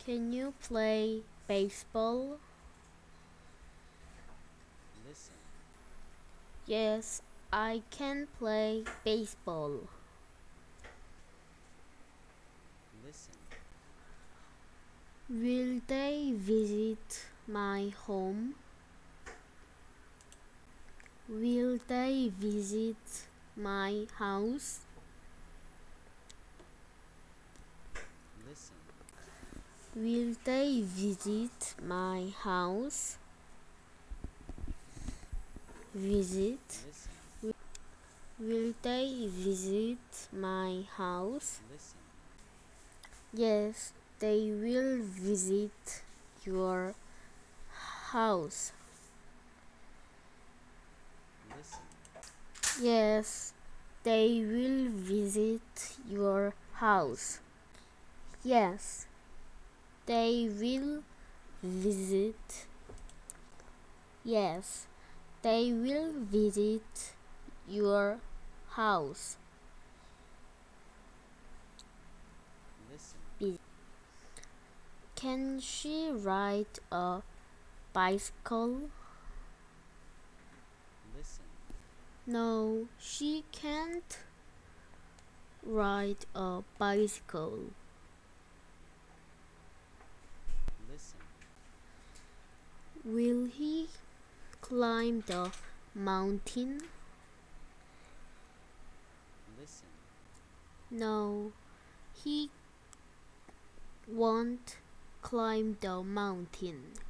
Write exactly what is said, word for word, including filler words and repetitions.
Can you play baseball? Listen. Yes, I can play baseball. Listen. Will they visit my home? Will they visit my house? Listen. Will they visit my house? Visit. Listen. Will they visit my house? Listen. Yes, they will visit your house. Listen. Yes, they will visit your house. Yes, they will visit. Yes, they will visit your house. Listen. Can she ride a bicycle? Listen. No, she can't ride a bicycle. Listen. Will he climb the mountain? Listen. No, he won't climb the mountain.